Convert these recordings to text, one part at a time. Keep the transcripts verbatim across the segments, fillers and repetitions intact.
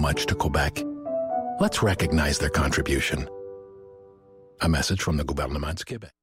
much to Quebec. Let's recognize their contribution. A message from the Gouvernement du Québec.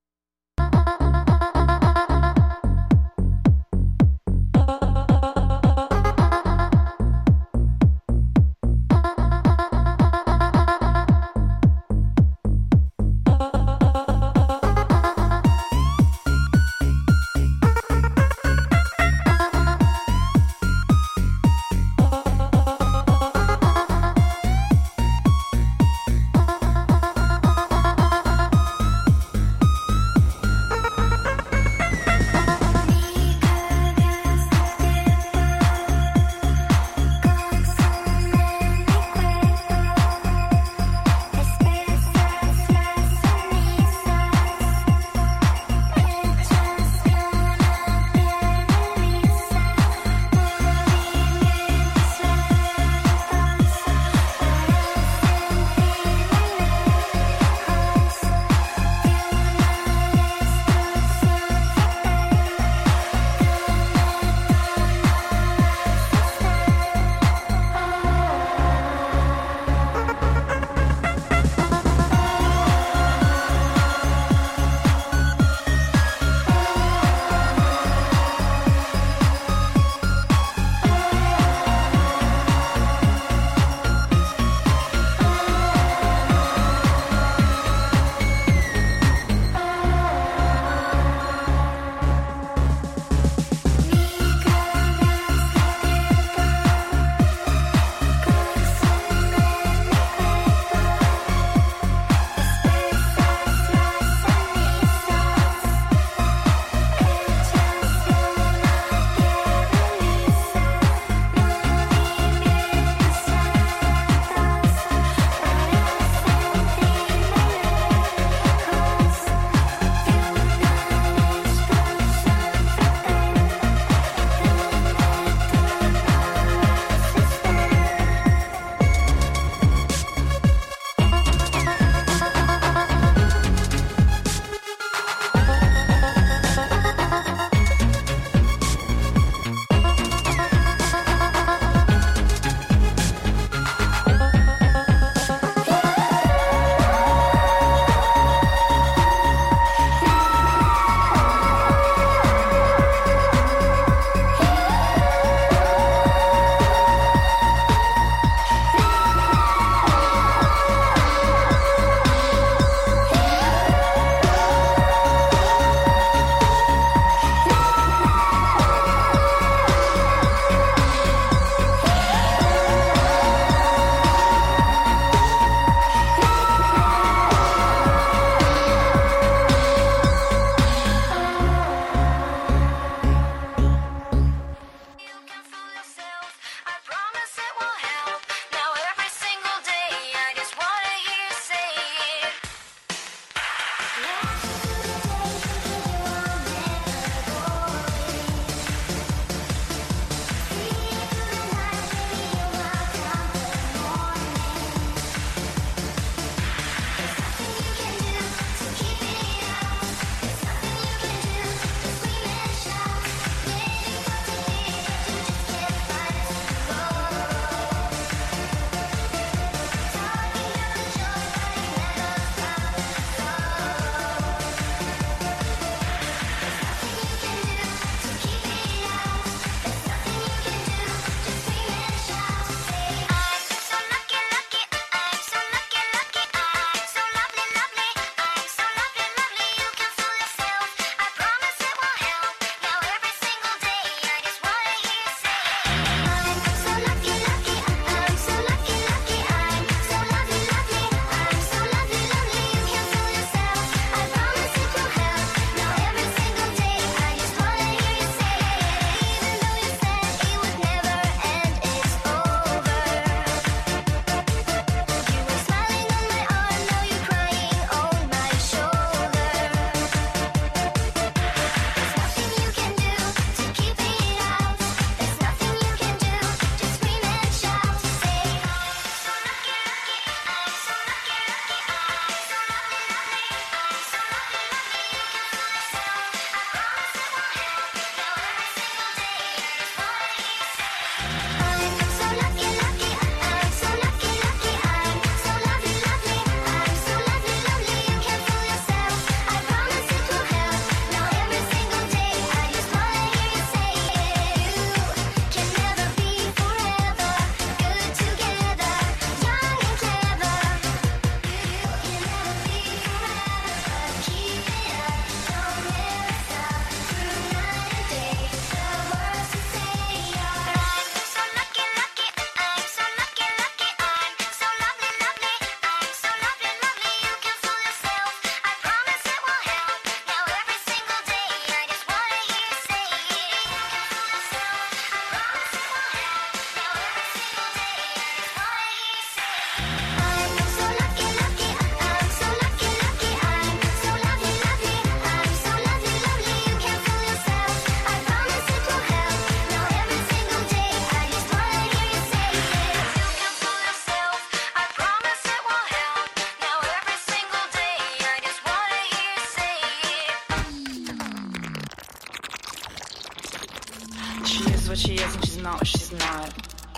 she is and she's not what she's not.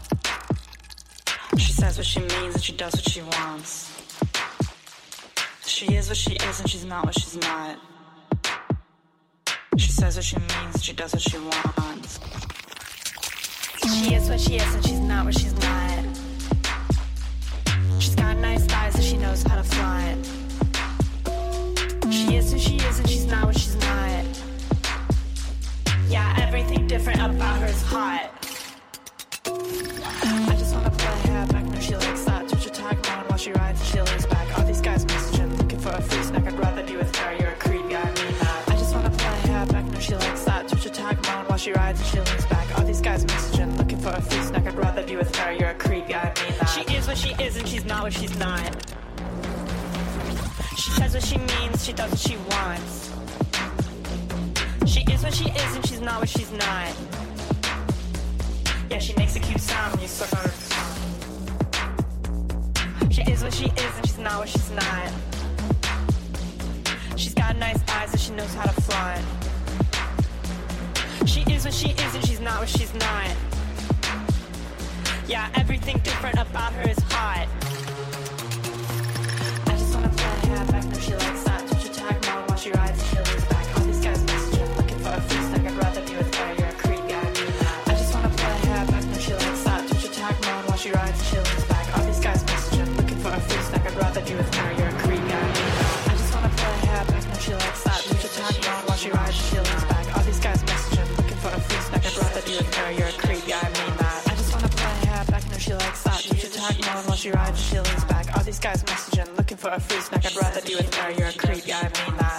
She says what she means and she does what she wants. She is what she is and she's not what she's not. She says what she means and she does what she wants. She is what she is and she's not what she's not. She's got nice thighs and she knows how to fly it. She is who she is and she's not what she's not. Yeah, everything different about her is hot. I just wanna play her back, no she likes that. Touch her tag on while she rides and she lays back. All these guys messaging, looking for a free snack. I'd rather be with her, you're a creep, yeah I mean that. I just wanna play her back, no she likes that. Touch her tag on while she rides and she lays back. All these guys messaging, looking for a free snack. I'd rather be with her, you're a creep, yeah I mean that. She is what she is and she's not what she's not. She says what she means, she does what she wants. She is what she is and she's not what she's not. Yeah, she makes a cute sound when you suck on her tongue. She is what she is and she's not what she's not. She's got nice eyes and she knows how to fly. She is what she is and she's not what she's not. Yeah, everything different about her is hot. I just wanna play her back, no she likes that. Touch her tag mom while she rides and she lays back. All these guys messaging, looking for a free snack. I'd rather be with her, you're a creep, yeah I mean that. I just wanna play her back, no she likes that. Touch her tag mom while she rides and she lays back. All these guys messaging, looking for a free snack. I'd rather be with her, you're a creep, yeah I mean that. I just wanna play her back, no she likes that. Touch her tag mom while she rides and she lays back. All these guys messaging, looking for a free snack. I'd rather be with her, you're a creep, yeah I mean that. I just wanna play her back, no she likes that. Touch her tag mom while she rides and she lays back. All these guys messaging, looking for a free snack. I'd rather be with her, you're a creep, yeah I mean that.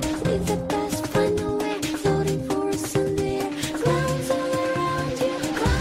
Clouds all around you.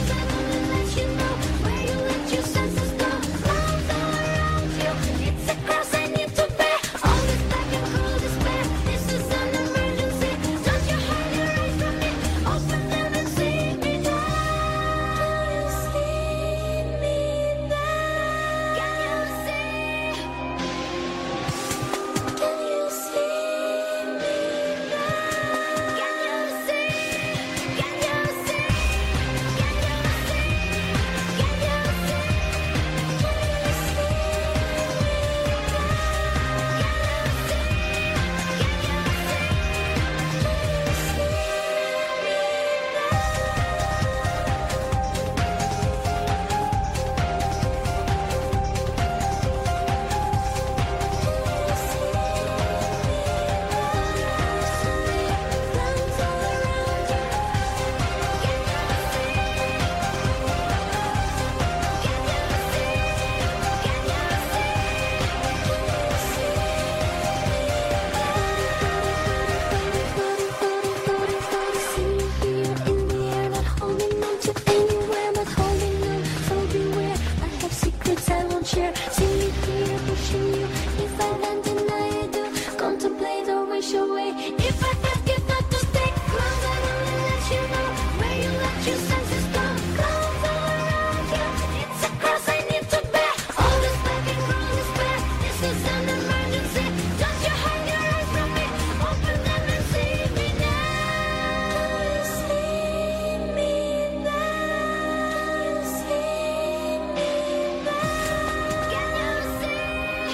I won't share. See me here pushing you. If I land and I do, contemplate or wish away. If I ask you not to stay close, I will let you know where you let your senses go. Clouds all around you, it's a cross I need to bear. All this back and roll is fair. This is an emergency. Don't you hide your eyes from me. Open them and see me now. Do you see me now? Do you see me now? Can you see?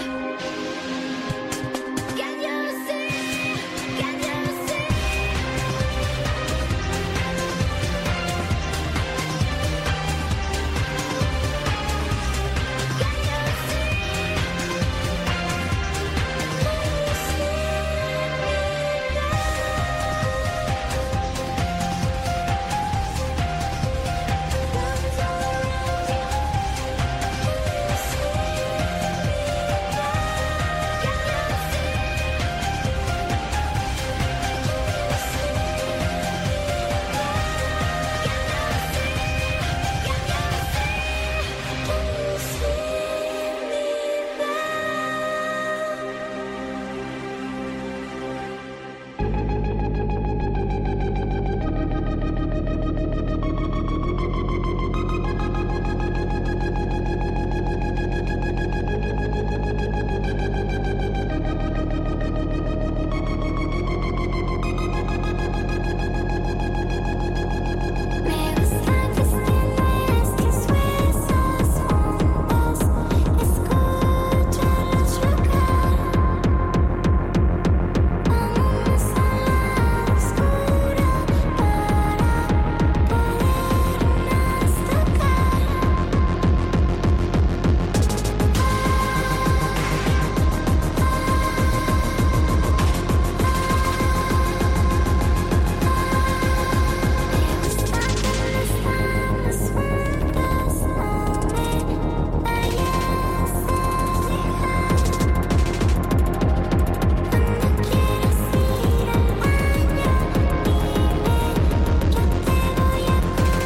Can you see? Can you see? Me gustan tus temas, tus besos juntos. Escúchalos chocar. Vámonos a la oscura para podernos tocar. Me gusta cuando estamos juntos, no me vayas a dejar. Cuando quieras ir al baño, dime, yo te voy a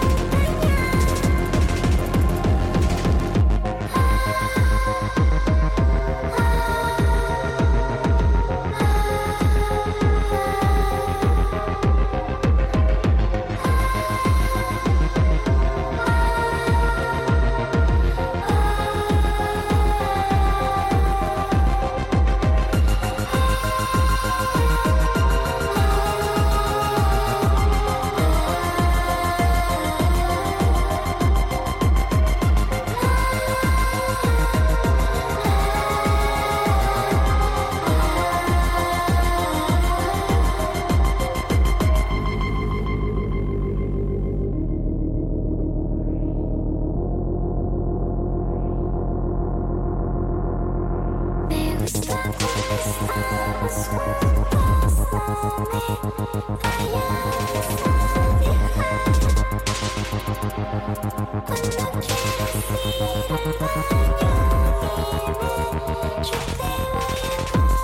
Me gusta cuando estamos juntos, no me vayas a dejar. Cuando quieras ir al baño, dime, yo te voy a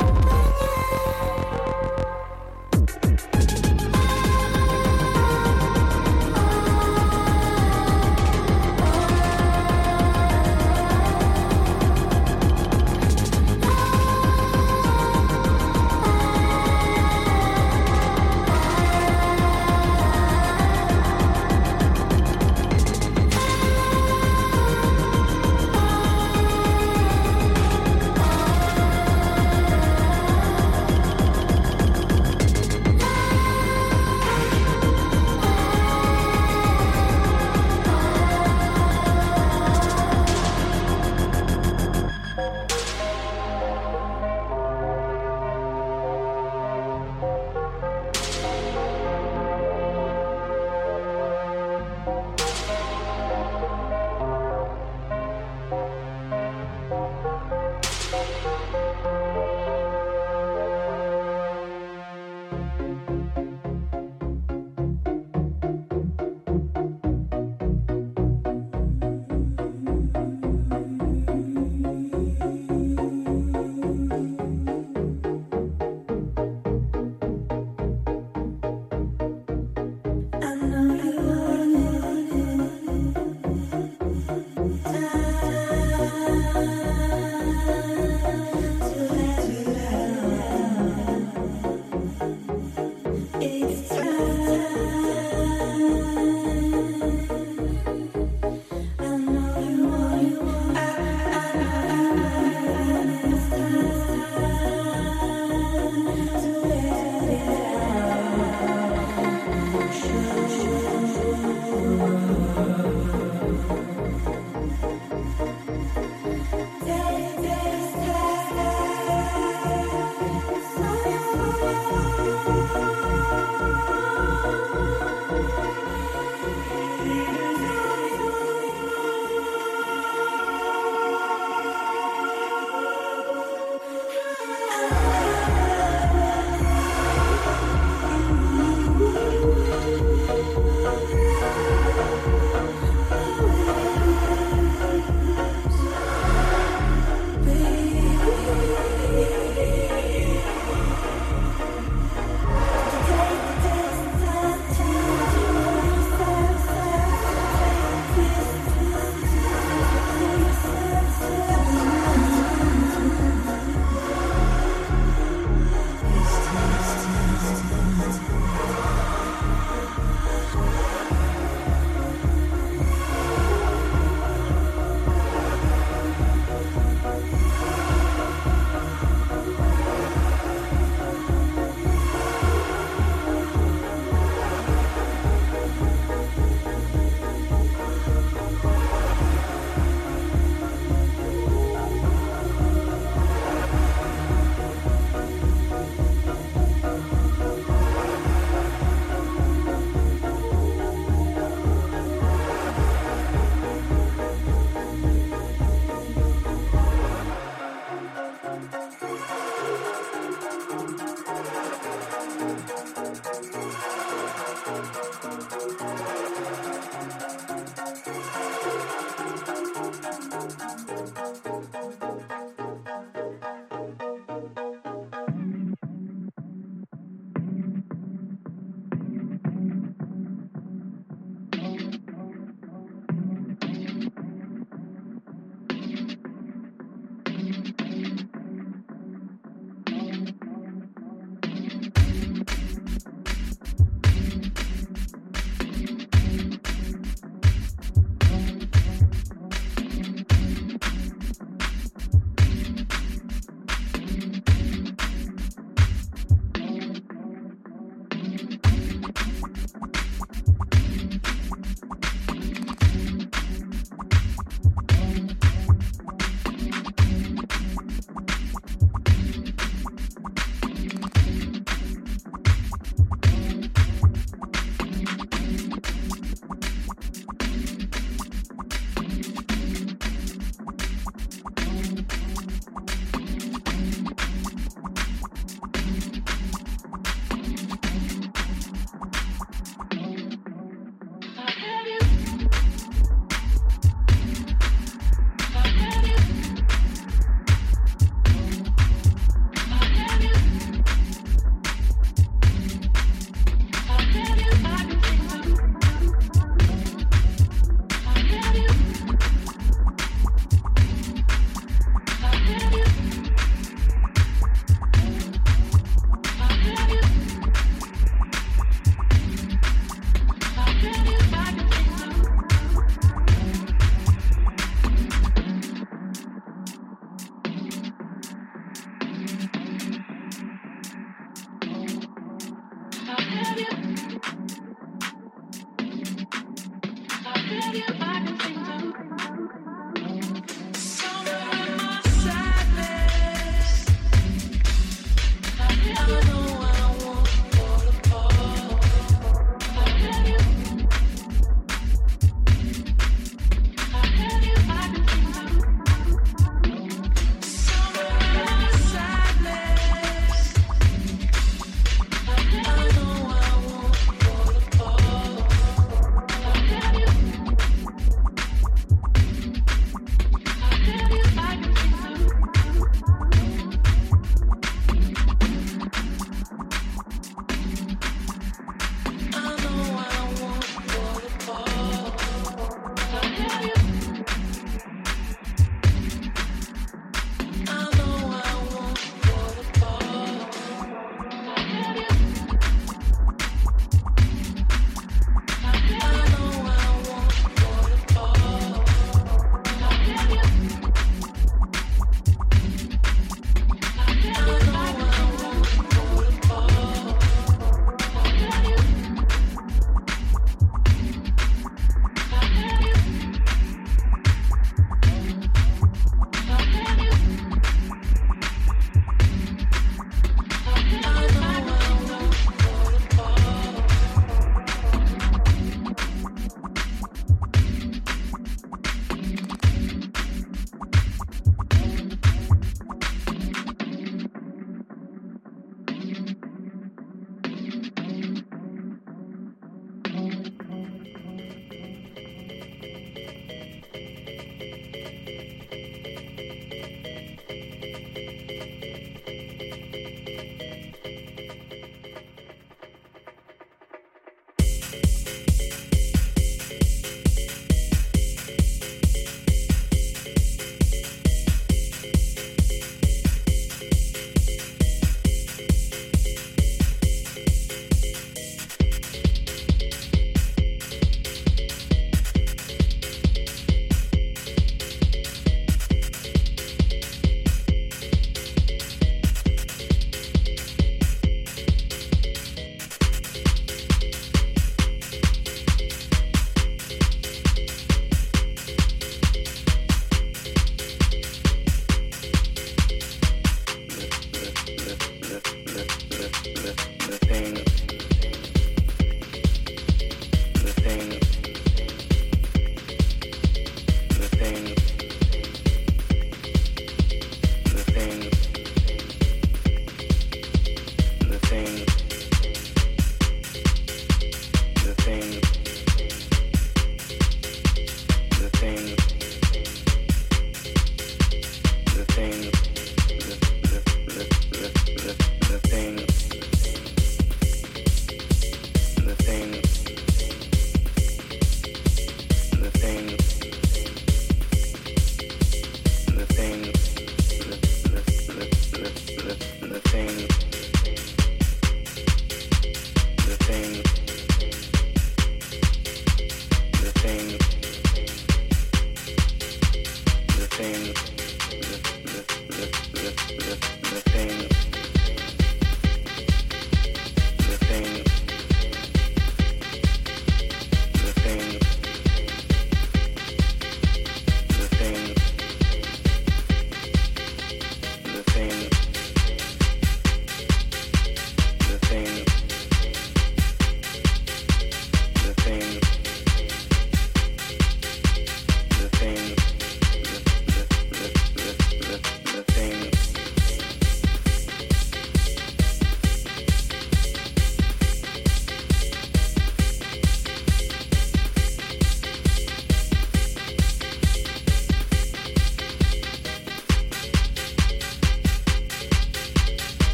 acompañar. Yeah.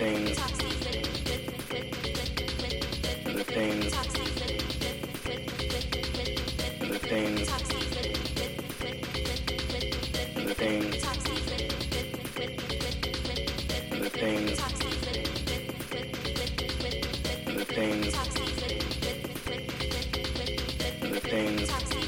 things, the things, the things, the things, the things, the things, the things.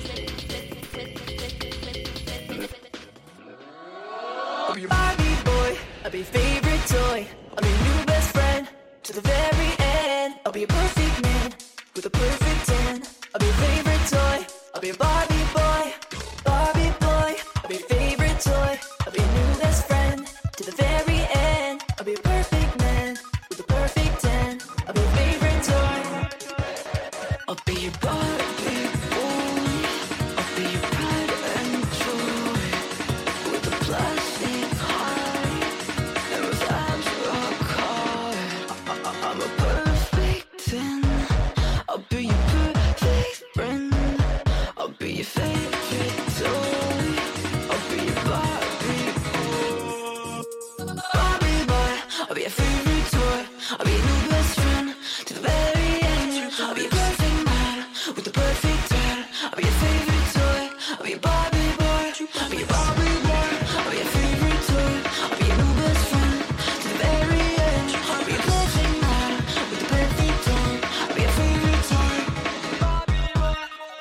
I'll be your Barbie boy, I'll be your favorite toy, I'll be your new best friend to the very end. I'll be a perfect man with a perfect tan. I'll be your favorite toy, I'll be your Barbie boy, Barbie boy. I'll be your favorite toy, I'll be your new best friend to the very end. I'll be a perfect man with a perfect tan. I'll be your favorite toy. I'll be your Barbie boy, I'll be your pride and joy with a plastic heart and with abs rock hard. I- I- I'm a perfect ten. I'll be your perfect friend. I'll be your favorite toy. I'll be your Barbie boy. Barbie boy, I'll be your favorite toy. I'll be your new best friend to the very end. I'll be your perfect man with the perfect tan. I'll be your favorite toy. I'll be your Barbie boy. I'll be your Barbie boy. I'll be your favorite toy. I'll be your new best friend to the very end. I'll be your perfect man with the perfect tan. I'll be your favorite toy. Barbie boy.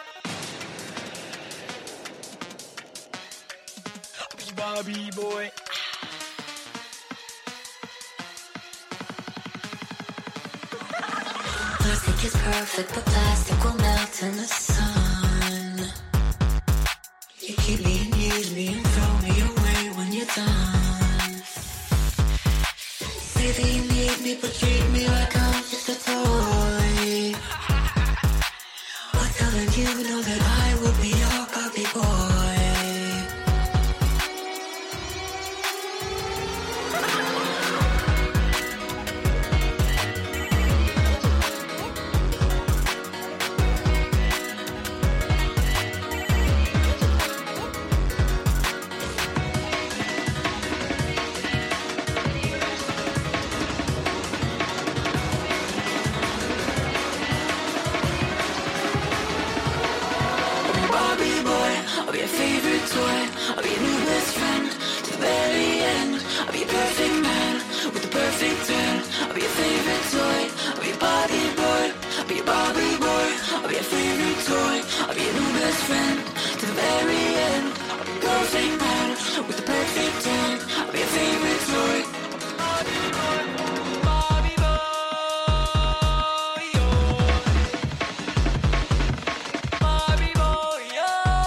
I'll be your Barbie boy. Plastic is perfect, but plastic will melt in the sun. You keep me and use me and throw me away when you're done. Say that you need me, but treat me like I'm just a toy. But telling you know that I will be your Barbie boy. Barbie boy, I'll be your favorite toy. I'll be your new best friend to the very end. I'll be your perfect man with the perfect tan. I'll be your favorite toy. I'll be your Barbie boy. I'll be your Barbie boy. I'll be your favorite toy. I'll be your new best friend to the very end. I'll be your perfect man with the perfect tan. I'll be your favorite toy. Barbie boy, Barbie boy, oh. Barbie boy, oh.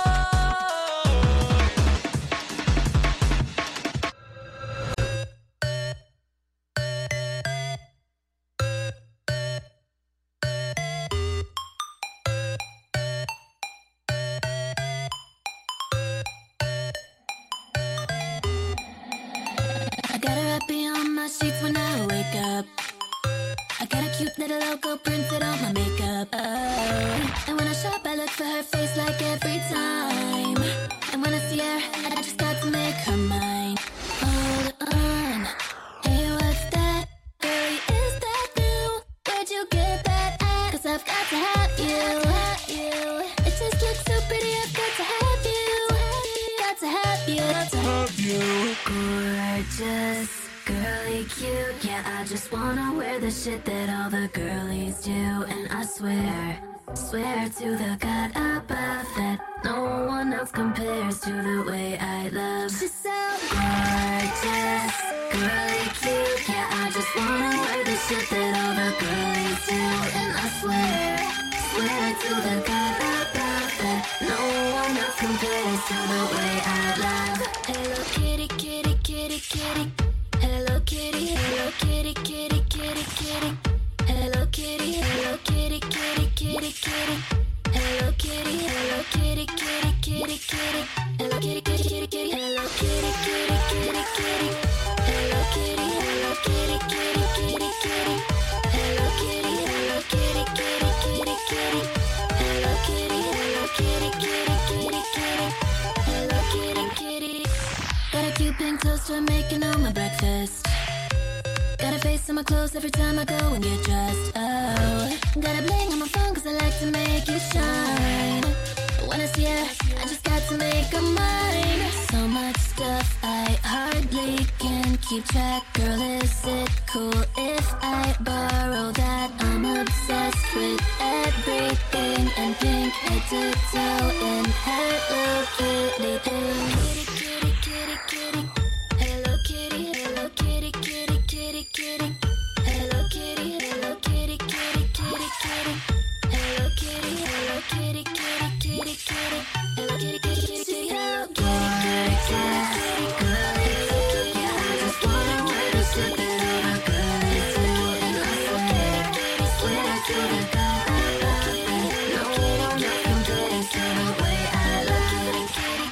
I got her up on my sheets when I wake up. I got a cute little logo printed on my makeup. Oh. And when I shop, I look for her face like every time. And when I see her, I just got to make her mine. Hold on, hey, what's that? Girlie, is that new? Where'd you get that at? Cause I've got to have you, have you. It just looks so pretty, I've got to have you. Got to have you, got to have you. Gorgeous, girly cute. Yeah, I just wanna wear the shit that all the girlies do. And I swear, swear to the God above that no one else compares to the way I love. She's so gorgeous, girly cute. Yeah, I just wanna wear the shit that all the girlies do. And I swear, swear to the God above that no one else compares to the way I love. Hello kitty, kitty, kitty, kitty. Hello kitty, hello kitty, kitty, kitty, kitty. Hello kitty, hello kitty, kitty, kitty, kitty. Hello kitty, hello kitty, kitty, kitty, kitty. Hello kitty, kitty, kitty, kitty. Hello kitty, kitty, kitty, kitty. Hello kitty, hello kitty, kitty, kitty, kitty. Hello kitty, hello kitty, kitty, kitty, kitty. Hello kitty, hello kitty, kitty, kitty, kitty. Hello kitty, kitty. Got a cute pink toaster making on my breakfast. my clothes every time I go and get dressed. Oh, got a bling on my phone cause I like to make it shine. When I see her, I just got to make her mine. So much stuff I hardly can keep track. Girl, is it cool if I borrow that? I'm obsessed with everything and pink head to toe in Hello Kitty thing. Kitty, kitty, kitty, kitty. Hello Kitty, Hello Kitty, kitty, kitty, kitty. Hello Kitty, Hello Kitty, kitty, kitty, kitty. Hello Kitty, Hello Kitty, kitty, kitty, kitty. Hello Kitty, kitty, kitty, kitty. Hello Kitty, kitty, kitty, kitty. Girl, Hello Kitty, I just wanna get a sip and have a good. It's a kitty, Hello Kitty, kitty, kitty, kitty. Hello Kitty, no kitty, nothing getting sent away. Hello Kitty, kitty.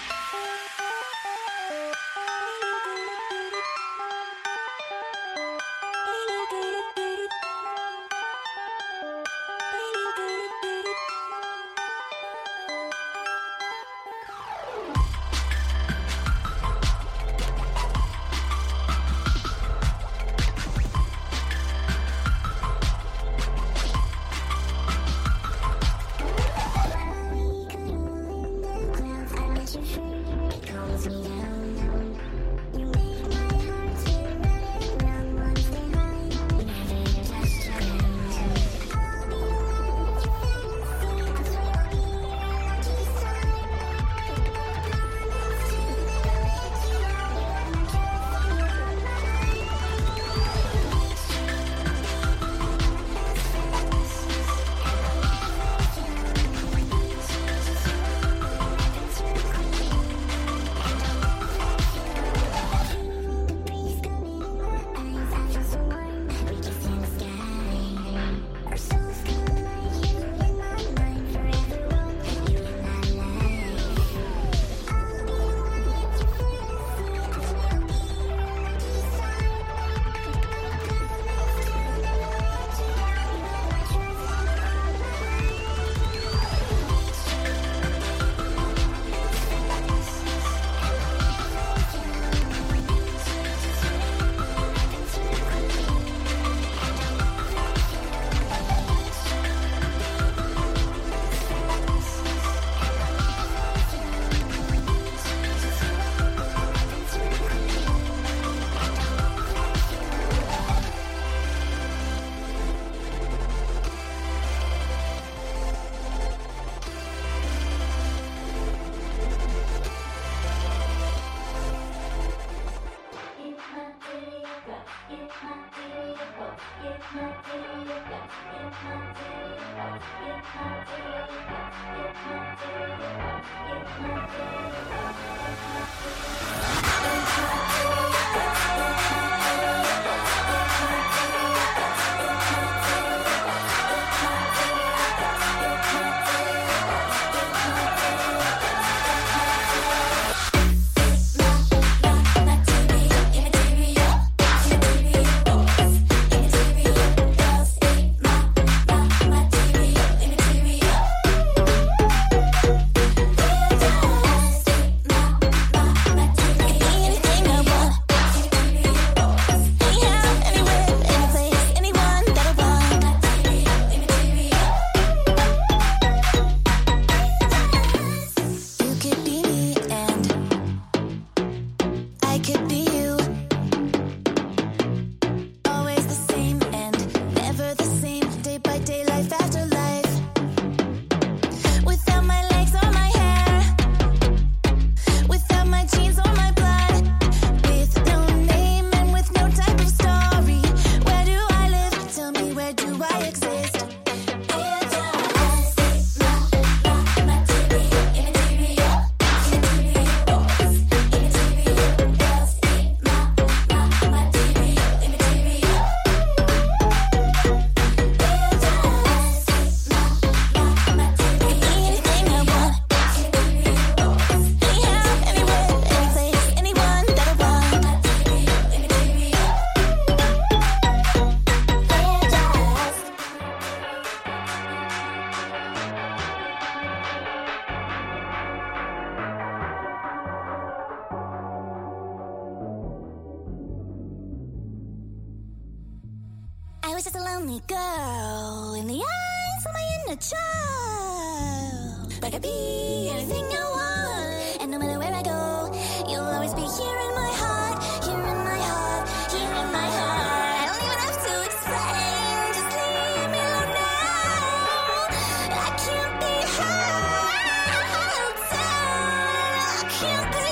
I was just a lonely girl in the eyes of my inner child. But I could be anything I want, and no matter where I go, you'll always be here in my heart, here in my heart, here in my heart. I don't even have to explain, just leave me alone now. I can't be held down, I can't be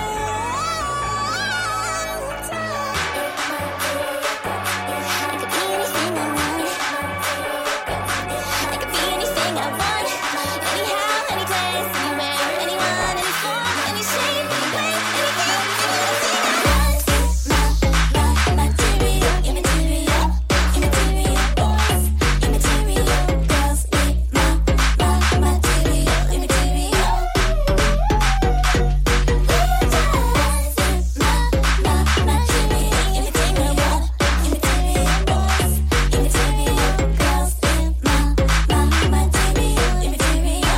held down. I could be anything I want. I could be anything I want. Anyhow, any place, anywhere, anyone, any form, any shape, any way, anything, anything I want. My, my, material, immaterial, immaterial boys, immaterial girls, need my, my, material, immaterial. My, my, material, immaterial, immaterial boys, immaterial girls, need my, my, material, immaterial.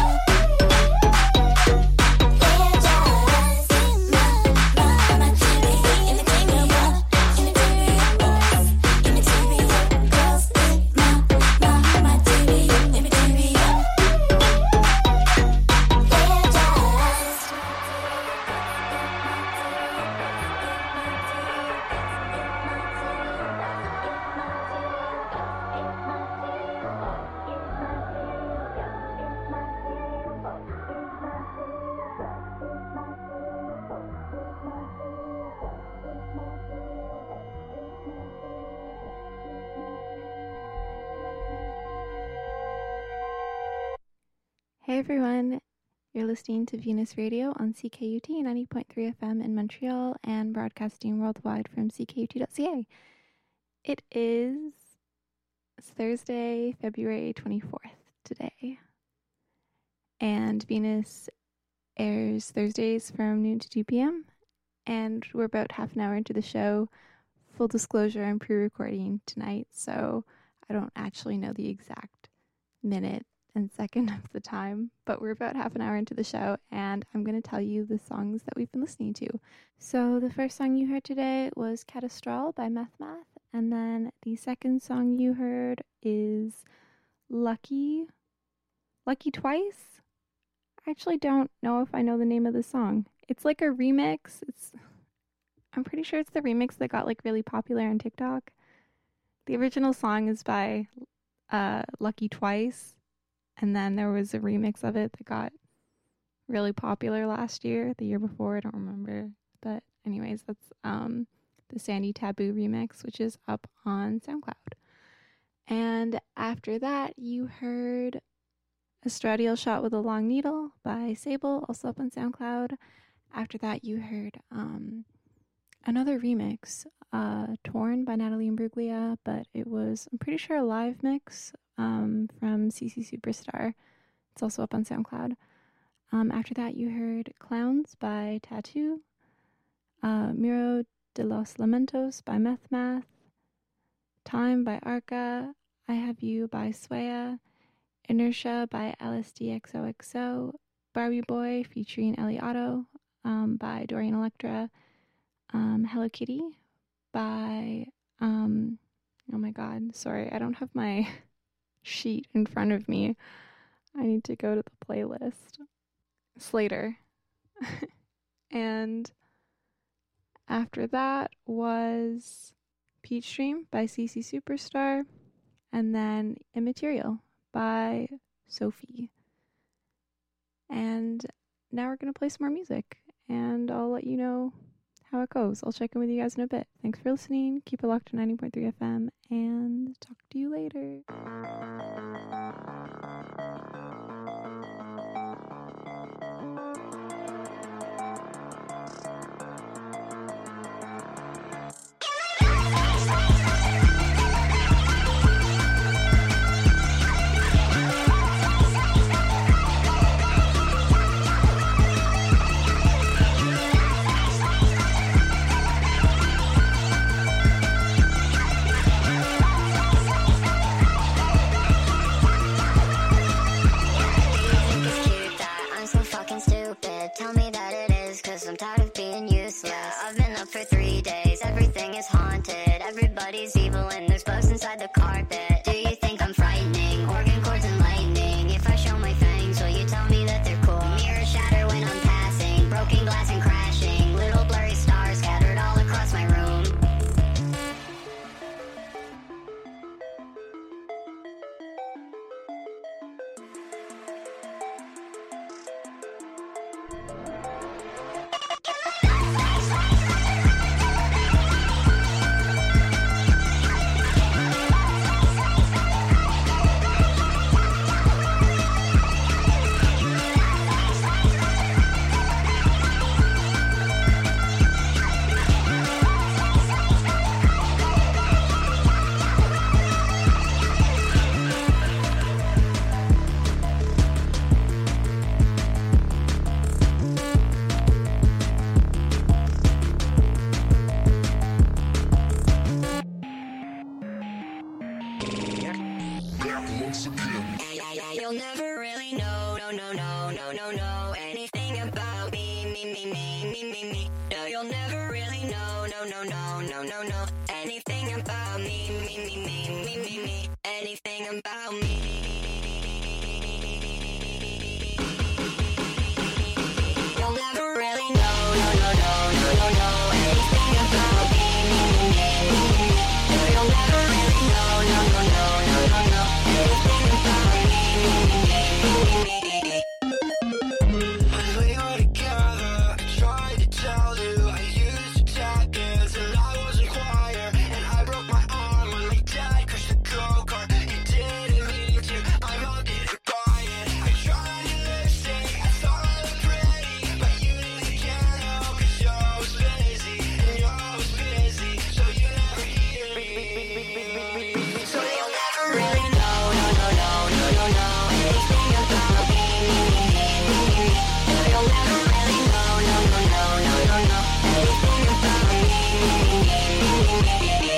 Hey everyone, you're listening to Venus Radio on C K U T ninety point three F M in Montreal and broadcasting worldwide from c k u t dot c a. It is Thursday, February twenty-fourth today, and Venus airs Thursdays from noon to two p.m., and we're about half an hour into the show. Full disclosure, I'm pre-recording tonight, so I don't actually know the exact minute and second of the time, but we're about half an hour into the show, and I'm going to tell you the songs that we've been listening to. So the first song you heard today was Catastral by Meth Math, and then the second song you heard is Lucky, Lucky Twice? I actually don't know if I know the name of the song. It's like a remix. It's, I'm pretty sure it's the remix that got like really popular on TikTok. The original song is by uh, Lucky Twice, and then there was a remix of it that got really popular last year, the year before, I don't remember. But anyways, that's um, the Sandy Taboo remix, which is up on SoundCloud. And after that, you heard Estradiol Shot with a Long Needle by Sable, also up on SoundCloud. After that, you heard um, another remix, uh, Torn by Natalie Imbruglia, but it was, I'm pretty sure, a live mix um, from C C Superstar. It's also up on SoundCloud. Um, after that, you heard Clowns by Tattoo, uh, Miro de los Lamentos by Meth Math, Time by Arca, I Have You by Swaya, Inertia by L S D X O X O, Barbie Boy featuring Ellie Otto um, by Dorian Electra, um, Hello Kitty by, um, oh my god, sorry, I don't have my sheet in front of me. I need to go to the playlist. Slater. And after that was Peach Stream by C C Superstar, and then Immaterial by Sophie. And now we're going to play some more music, and I'll let you know how it goes. I'll check in with you guys in a bit. Thanks for listening. Keep it locked to ninety point three F M, and talk to you later. I'm tired of being useless. Yeah, I've been up for three days, everything is haunted. Everybody's evil and there's bugs inside the carpet. Do you think I'm frightening? Organ cords and lightning. If I show my fangs, will you tell me that they're cool? Mirrors shatter when I'm passing. Broken glass and crashing. Little blurry stars scattered all across my room. You'll never really know, no, no, no, no, no, no, anything about me, me, me, me, me, me, me. No, you'll never really know, no, no, no, no, no, no, anything about me, me, me, me, me, me, me, anything about me. You'll never really know, no, no, no, no, no, no, anything about me, me, me, me, me, me. No, you'll never really know, no, no, no, no, no, no, anything about me. When we were together, I tried to tell you I used to tap dance and I wasn't choir. And I broke my arm when my dad crashed the go-kart. He didn't mean to, my mom didn't buy it. I tried to listen, I thought I looked pretty, but you didn't care, no, cause you was busy, and you was busy, so you never hear me. So you'll never really know, no, no, no, no, no, no, anything about me, me, me, me, me, me. No, you'll never really know, no, no, no, no, no, no, anything about me, me, me, me, me, me, me.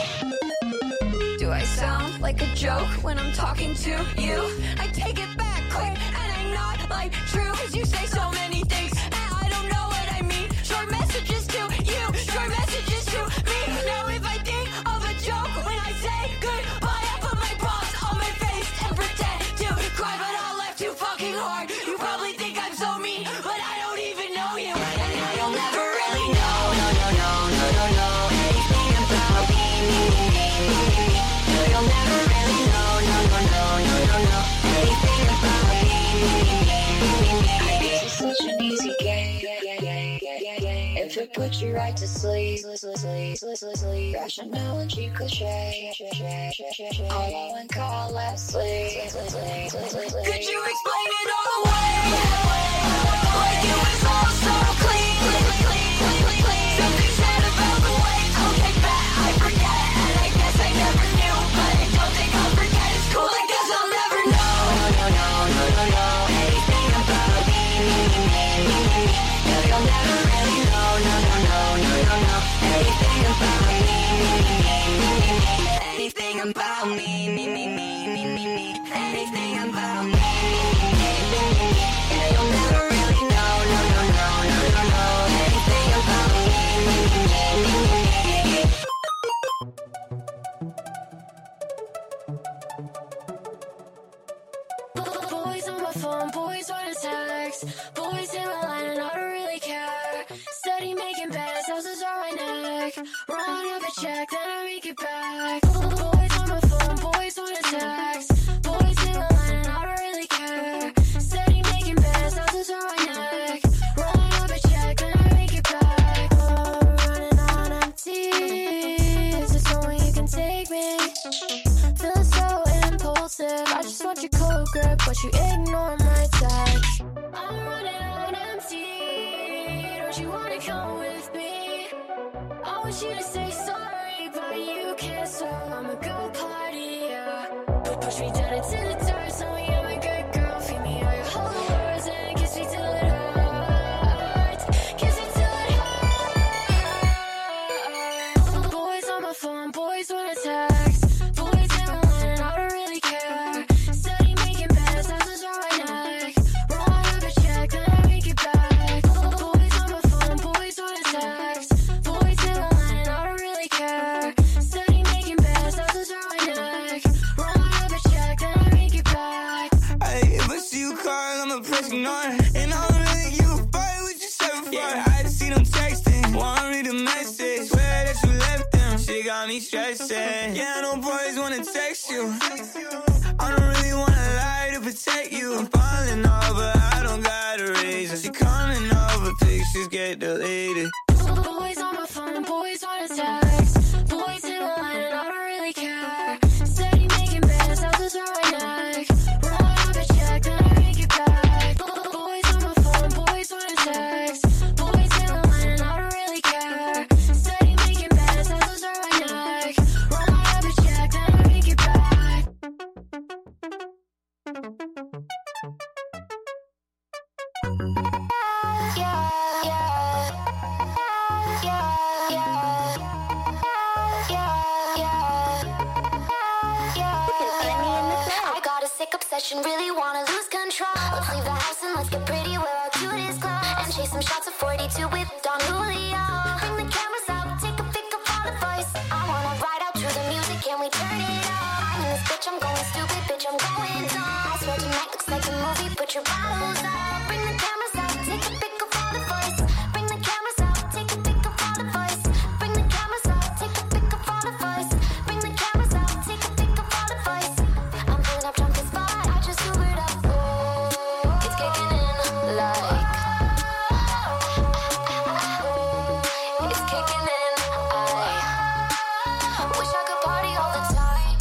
Do I sound like a joke when I'm talking to you? I take it back quick, and I'm not like true, cause you say so many things, and I don't know what I mean. Short messages to you, short messages to me. Now if I think of a joke when I say goodbye, I put my palms on my face and pretend to cry, but I'll laugh too fucking hard. You probably think I'm so mean, but I don't even know you. And now you'll never really know, no, no, no, no, no, no, anything about me, me, me, me, me, me. No, you'll never really know, no, no, no, no, no, no, anything about me, me, me, me, me, me. I guess it's such an easy game. If it puts you right to sleep, sleep, sleep, sleep, sleep. Rationality cliche. All I want call last sleep. Could you explain it all away? Like it was all so clean. Something said about the way I'll take back. I forget, and I guess I never knew, but I don't think I'll forget. It's cool, I guess I'll never know. No, no, no, no, no, no, anything about me, me, me, me, me, me. No, you'll never really know, no, no, no, no, no, no, anything about me, me, me, me, me, me, me. Anything about me, me, me, me, me, me, me. Anything about me, me, me, me, me, me, me. Yeah, you'll never really know, no, no, no, no, no, no, anything about me, me, me, me, me, me, me. Boys on my phone, boys on a text, boys in my line and I don't really care. Steady making bets, houses on my neck. Run up a check, then I make it back. Boys on my phone, boys on a text, boys in my line and I don't really care. Steady making bets, houses on my neck. Run up a check, then I make it back. I'm running on empty. Is there somewhere you can take me? Feeling so impulsive. I just want your cold grip, but you ignore my text. I'm running on empty. Don't you wanna come with me? I want you to say sorry, but you can't, so I'ma go party, yeah. Push me down into the dirt, tell me I'm a good girl. Feed me all your hollow words and kiss me till it hurts. Kiss me till it hurts. Boys on my phone, boys wanna text, boys in my line and I don't really care. Steady making bets, houses on my neck. Run up a check, then I make it back. Boys on my phone, boys wanna text, boys in my line and I don't really care. Steady making bets, houses on my neck. said, yeah, no boys wanna text you. I don't really wanna lie to protect you. I'm falling off, but I don't got a reason. She coming over, pictures get deleted. Boys on my phone, boys wanna text. Boys in the line and I don't really care. Steady making bands, I'll just throw my neck. Roll up a check, then I make it back. Boys on my phone, boys wanna text. Boys in the line and I don't really care. Steady making bands, I'll just throw my neck. Roll up a check, then I make it back. Yeah, yeah. I got a sick obsession, really wanna lose control. Let's leave the house and let's get pretty, wear our cutest clothes, and chase some shots of forty-two with Don Julio. Bring the cameras out, take a pic of all the voice. I wanna ride out to the music, can we turn it up? I'm in this bitch, I'm going stupid, bitch, I'm going dumb. I swear tonight looks like a movie, put your bottles up. Bring the cameras out, take a pic of all the voice. Bring the cameras out, take a pic of all the voice. Bring the cameras out, take a pic of all the voice. Bring the cameras out, take a pic of all the voice. I'm pulling up drunk as fuck, I just Ubered up. Oh, it's kicking in like. It's kicking in. I wish I could party all the time.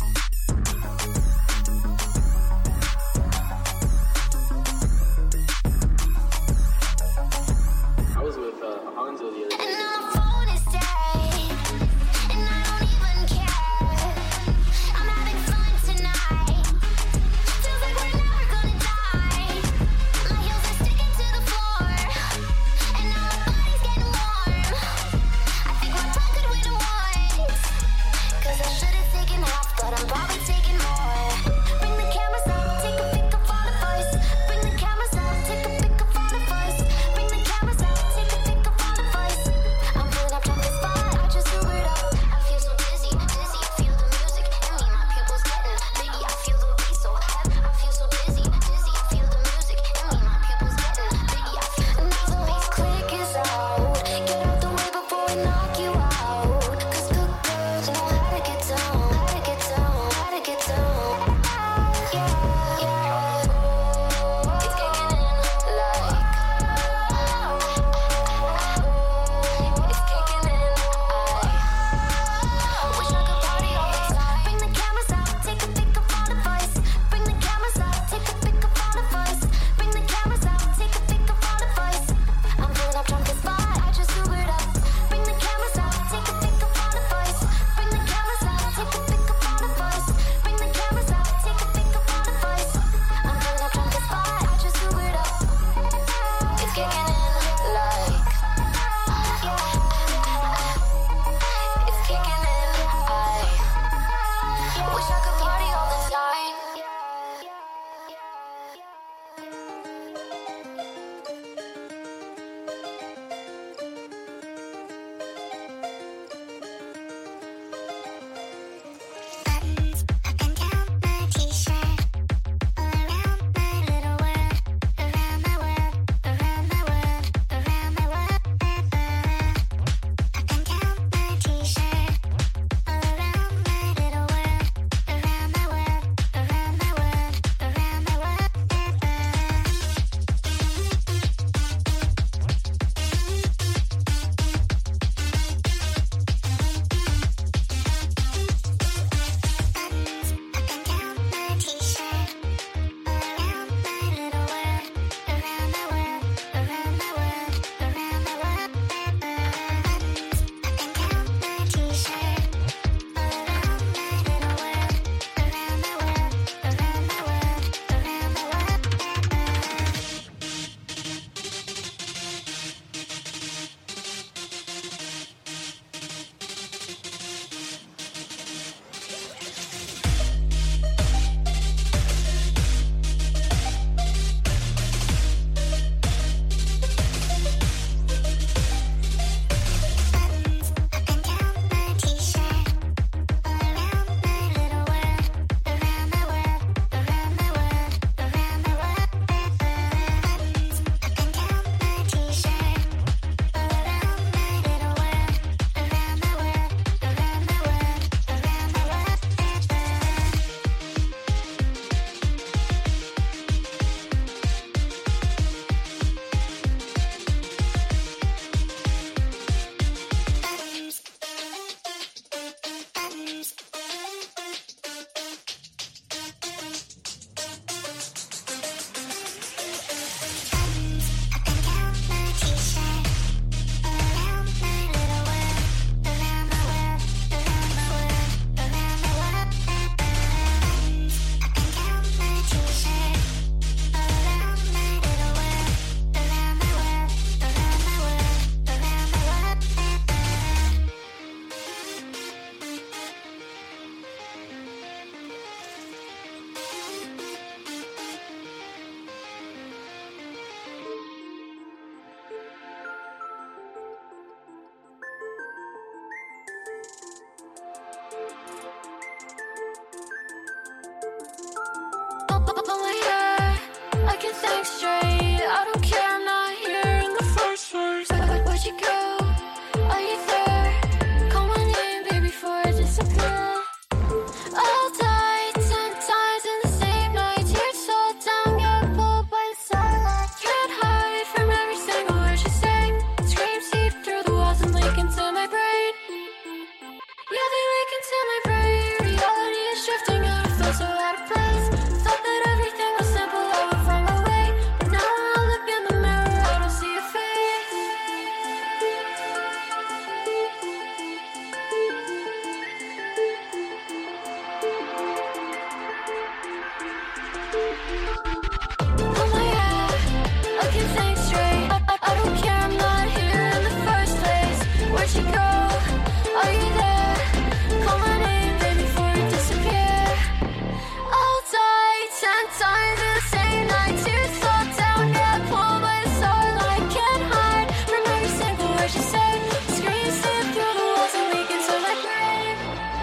Oh my god, I can't think straight. I, I, I don't care, I'm not here in the first place. Where'd you go? Are you there? Call my name, baby, before you disappear. I'll die ten times in the same night. Tears fall down, get pulled by the starlight. Can't hide from every single word you say. Screams slip through the walls and leak into my brain.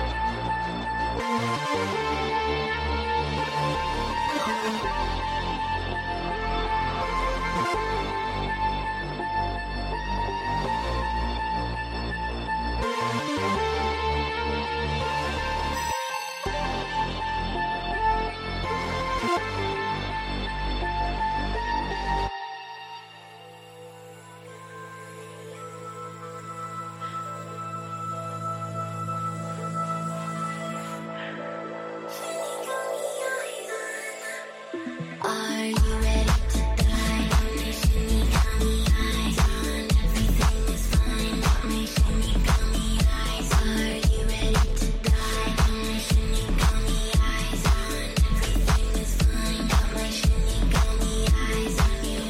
Are you ready to die? Got me shimmy, got me eyes on. Everything is fine. Got me shimmy, got me eyes on. Are you ready to die? Got me shimmy, got me eyes on. Everything is fine. Got my shimmy, got me eyes on you.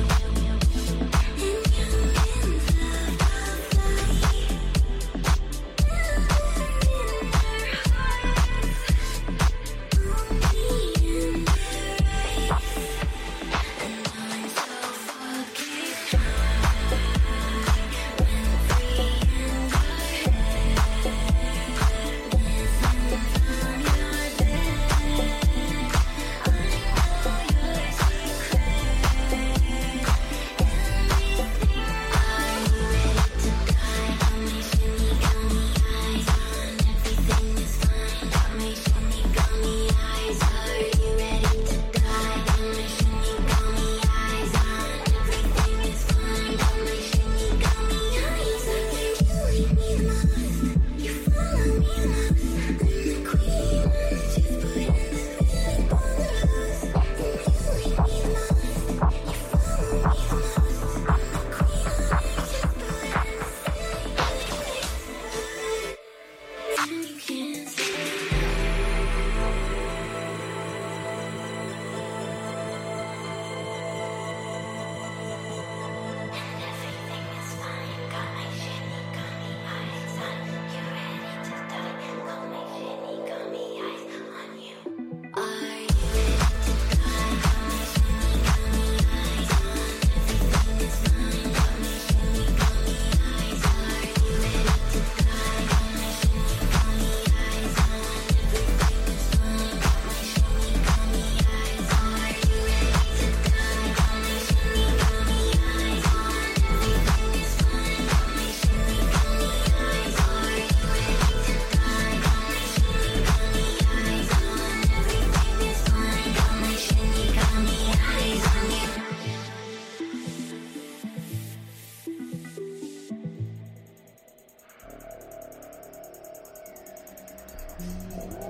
And you can Thank you.